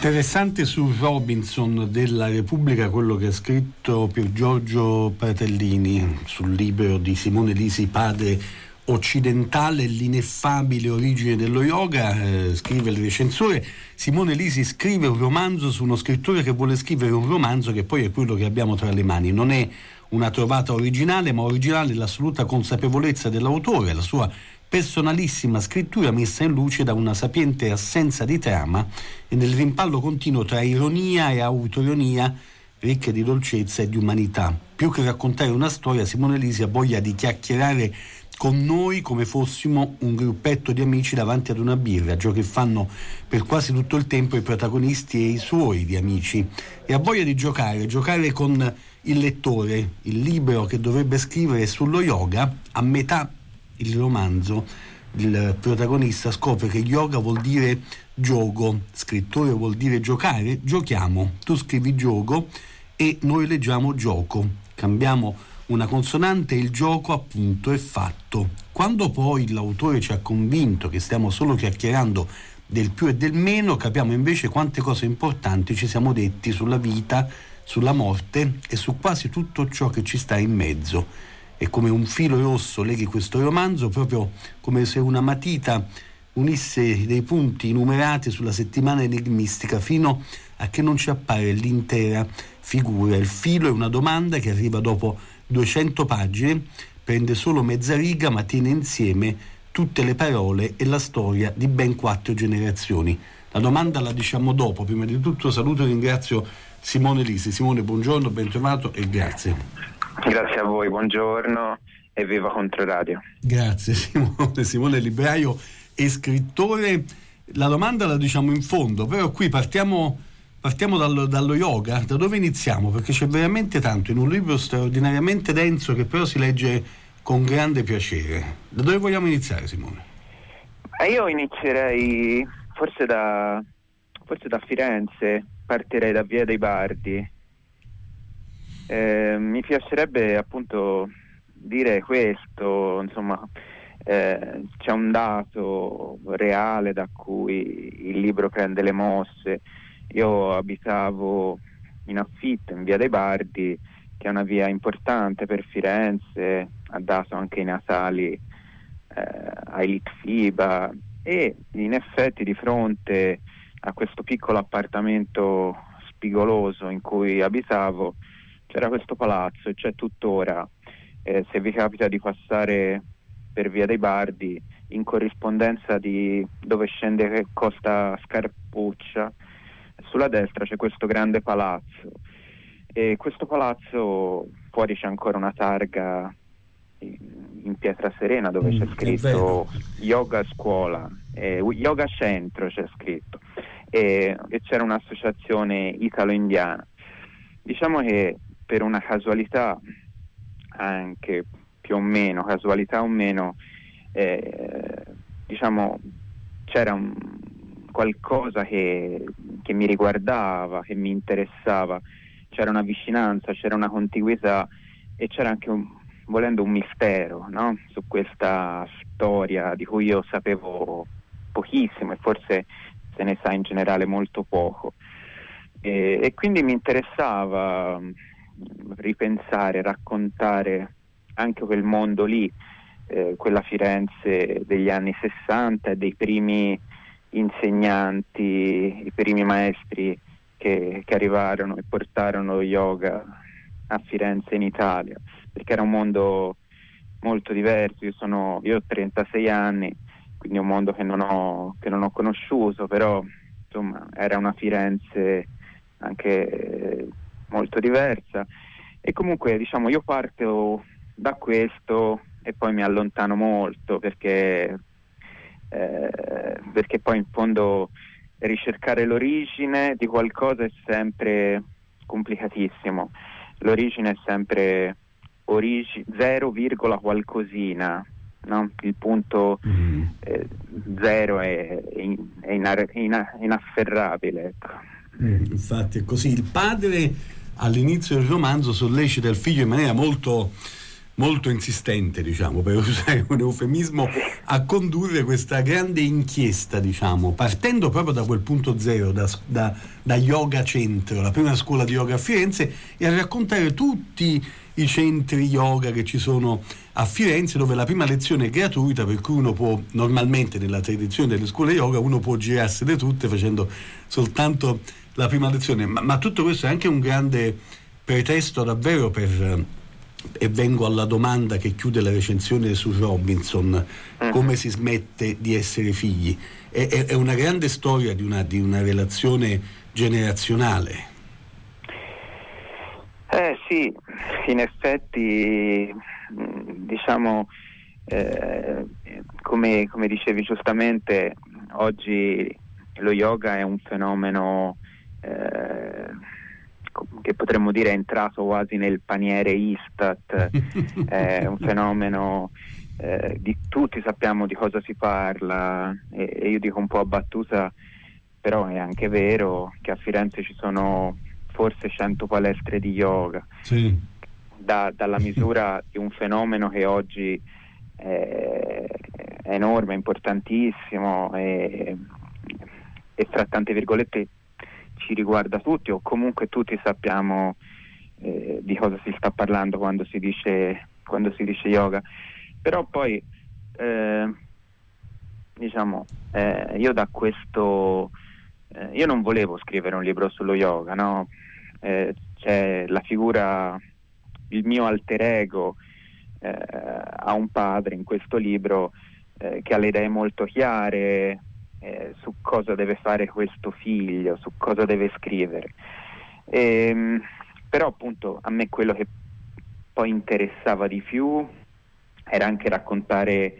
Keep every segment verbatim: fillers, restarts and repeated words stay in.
Interessante su Robinson della Repubblica quello che ha scritto Pier Giorgio Pratellini sul libro di Simone Lisi, Padre occidentale, l'ineffabile origine dello yoga. Eh, scrive il recensore: Simone Lisi scrive un romanzo su uno scrittore che vuole scrivere un romanzo che poi è quello che abbiamo tra le mani. Non è una trovata originale, ma originale l'assoluta consapevolezza dell'autore, la sua personalissima scrittura messa in luce da una sapiente assenza di trama e nel rimpallo continuo tra ironia e autoironia, ricche di dolcezza e di umanità. Più che raccontare una storia, Simone Lisi ha voglia di chiacchierare con noi come fossimo un gruppetto di amici davanti ad una birra, ciò che fanno per quasi tutto il tempo i protagonisti e i suoi di amici, e ha voglia di giocare, giocare con il lettore. Il libro che dovrebbe scrivere sullo yoga, a metà il romanzo il protagonista scopre che yoga vuol dire gioco, scrittore vuol dire giocare, giochiamo, tu scrivi gioco e noi leggiamo gioco, cambiamo una consonante e il gioco appunto è fatto. Quando poi l'autore ci ha convinto che stiamo solo chiacchierando del più e del meno, capiamo invece quante cose importanti ci siamo detti sulla vita, sulla morte e su quasi tutto ciò che ci sta in mezzo. E come un filo rosso leghi questo romanzo, proprio come se una matita unisse dei punti numerati sulla settimana enigmistica fino a che non ci appare l'intera figura. Il filo è una domanda che arriva dopo duecento pagine, prende solo mezza riga ma tiene insieme tutte le parole e la storia di ben quattro generazioni. La domanda la diciamo dopo. Prima di tutto saluto e ringrazio Simone Lisi. Simone, buongiorno, ben trovato e grazie. Grazie a voi, buongiorno e viva Controradio. Grazie Simone. Simone è libraio e scrittore. La domanda la diciamo in fondo, però qui partiamo, partiamo dallo, dallo yoga. Da dove iniziamo? Perché c'è veramente tanto in un libro straordinariamente denso che però si legge con grande piacere. Da dove vogliamo iniziare, Simone? Eh, io inizierei forse da, forse da Firenze, partirei da Via dei Bardi. Eh, mi piacerebbe appunto dire questo, insomma, eh, c'è un dato reale da cui il libro prende le mosse. Io abitavo in affitto in Via dei Bardi, che è una via importante per Firenze, ha dato anche i natali eh, ai Litfiba, e in effetti di fronte a questo piccolo appartamento spigoloso in cui abitavo c'era questo palazzo, e c'è tuttora. Eh, se vi capita di passare per Via dei Bardi, in corrispondenza di dove scende Costa Scarpuccia, sulla destra c'è questo grande palazzo, e questo palazzo fuori c'è ancora una targa in, in pietra serena dove mm, c'è scritto Yoga Scuola, eh, Yoga Centro c'è scritto, e, e c'era un'associazione italo-indiana. Diciamo che per una casualità, anche più o meno, casualità o meno, eh, diciamo c'era un, qualcosa che, che mi riguardava, che mi interessava, c'era una vicinanza, c'era una contiguità e c'era anche un, volendo un mistero, no? Su questa storia di cui io sapevo pochissimo e forse se ne sa in generale molto poco, e, e quindi mi interessava ripensare, raccontare anche quel mondo lì, eh, quella Firenze degli anni sessanta e dei primi insegnanti, i primi maestri che, che arrivarono e portarono lo yoga a Firenze in Italia, perché era un mondo molto diverso. Io sono io ho trentasei anni, quindi è un mondo che non ho che non ho conosciuto, però insomma era una Firenze anche eh, molto diversa. E comunque diciamo io parto da questo e poi mi allontano molto, perché eh, perché poi in fondo ricercare l'origine di qualcosa è sempre complicatissimo. L'origine è sempre origi- zero virgola qualcosina, no? Il punto mm. eh, zero è, è, inar- ina- inafferrabile, ecco. Mm, infatti è così. Il padre all'inizio del romanzo sollecita il figlio in maniera molto molto insistente, diciamo, per usare un eufemismo, a condurre questa grande inchiesta, diciamo, partendo proprio da quel punto zero, da, da, da Yoga Centro, la prima scuola di yoga a Firenze, e a raccontare tutti i centri yoga che ci sono a Firenze, dove la prima lezione è gratuita, per cui uno può, normalmente nella tradizione delle scuole yoga, uno può girarsele tutte facendo soltanto la prima lezione, ma, ma tutto questo è anche un grande pretesto davvero per... E vengo alla domanda che chiude la recensione su Robinson: come si smette di essere figli? È, è, è una grande storia di una, di una relazione generazionale. Eh sì, in effetti, diciamo, eh, come, come dicevi giustamente, oggi lo yoga è un fenomeno eh, che potremmo dire è entrato quasi nel paniere Istat, è un fenomeno, eh, di tutti sappiamo di cosa si parla, e, e io dico un po' a battuta, però è anche vero che a Firenze ci sono forse cento palestre di yoga, sì. da, dalla misura di un fenomeno che oggi è, è enorme, importantissimo e, e fra tante virgolette ci riguarda tutti, o comunque tutti sappiamo eh, di cosa si sta parlando quando si dice quando si dice yoga. Però poi eh, diciamo eh, io da questo eh, io non volevo scrivere un libro sullo yoga, no? Eh, c'è la figura, il mio alter ego eh, ha un padre in questo libro eh, che ha le idee molto chiare Eh, su cosa deve fare questo figlio, su cosa deve scrivere. E, però appunto a me quello che poi interessava di più era anche raccontare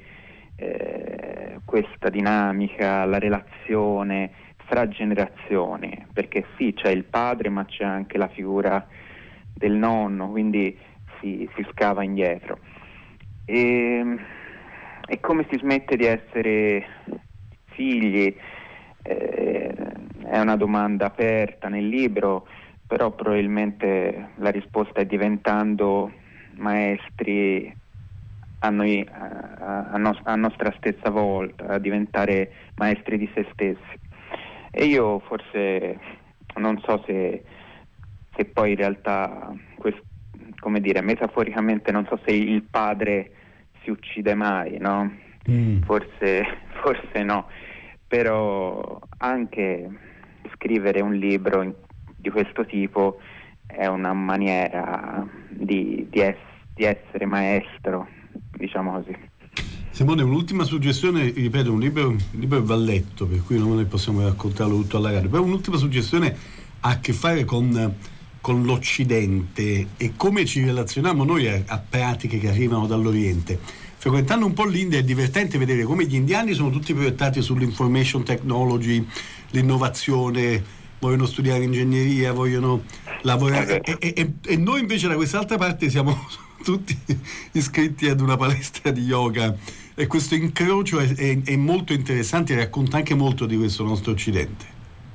eh, questa dinamica, la relazione fra generazioni, perché sì, c'è il padre ma c'è anche la figura del nonno, quindi si, si scava indietro. E, e come si smette di essere figli eh, è una domanda aperta nel libro, però probabilmente la risposta è diventando maestri a noi, a, a, nos- a nostra stessa volta, a diventare maestri di se stessi. E io forse non so se, se poi in realtà quest- come dire, metaforicamente non so se il padre si uccide mai, no? Mm. Forse, forse no, però anche scrivere un libro in, di questo tipo è una maniera di, di, es, di essere maestro, diciamo così. Simone, un'ultima suggestione, ripeto, un libro, un libro va letto, per cui non ne possiamo raccontarlo tutto alla radio, però un'ultima suggestione ha a che fare con, con l'Occidente e come ci relazioniamo noi a, a pratiche che arrivano dall'Oriente. Frequentando un po' l'India è divertente vedere come gli indiani sono tutti proiettati sull'information technology, l'innovazione, vogliono studiare ingegneria, vogliono lavorare, e, e, e noi invece da quest'altra parte siamo tutti iscritti ad una palestra di yoga, e questo incrocio è, è, è molto interessante e racconta anche molto di questo nostro Occidente.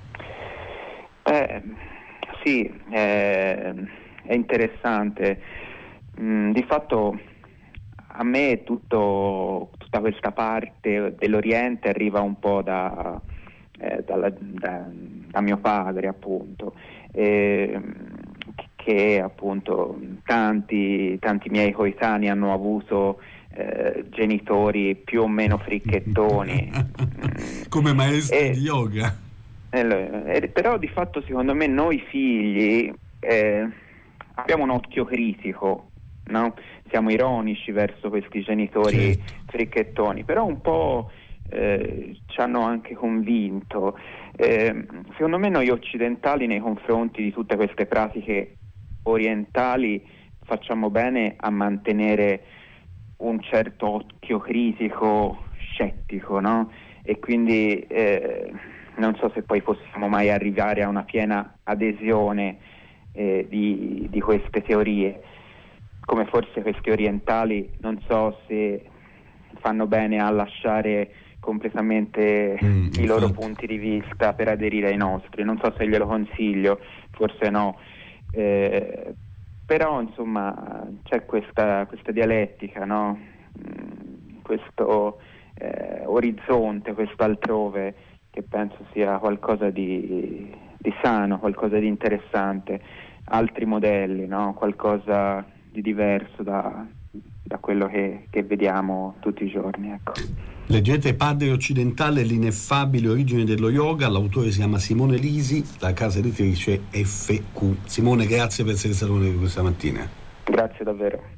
Eh, sì, è, è interessante. Mm, di fatto a me tutto, tutta questa parte dell'Oriente arriva un po' da, eh, dalla, da, da mio padre, appunto, eh, che appunto tanti, tanti miei coetanei hanno avuto eh, genitori più o meno fricchettoni. Come maestri e, di yoga. Eh, però di fatto secondo me noi figli eh, abbiamo un occhio critico, no? Siamo ironici verso questi genitori sì. fricchettoni, però un po' eh, ci hanno anche convinto. Eh, secondo me noi occidentali nei confronti di tutte queste pratiche orientali facciamo bene a mantenere un certo occhio critico, scettico, no? E quindi eh, non so se poi possiamo mai arrivare a una piena adesione eh, di, di queste teorie. Come forse questi orientali non so se fanno bene a lasciare completamente mm, i loro infatti. punti di vista per aderire ai nostri. Non so se glielo consiglio, forse no, eh, però insomma c'è questa, questa dialettica, no? Questo eh, orizzonte, questo altrove che penso sia qualcosa di, di sano, qualcosa di interessante, altri modelli, no? Qualcosa di diverso da, da quello che, che vediamo tutti i giorni, ecco. Leggete Padre occidentale, l'ineffabile origine dello yoga, l'autore si chiama Simone Lisi, la casa editrice F Q. Simone, grazie per essere stato con noi questa mattina. Grazie davvero.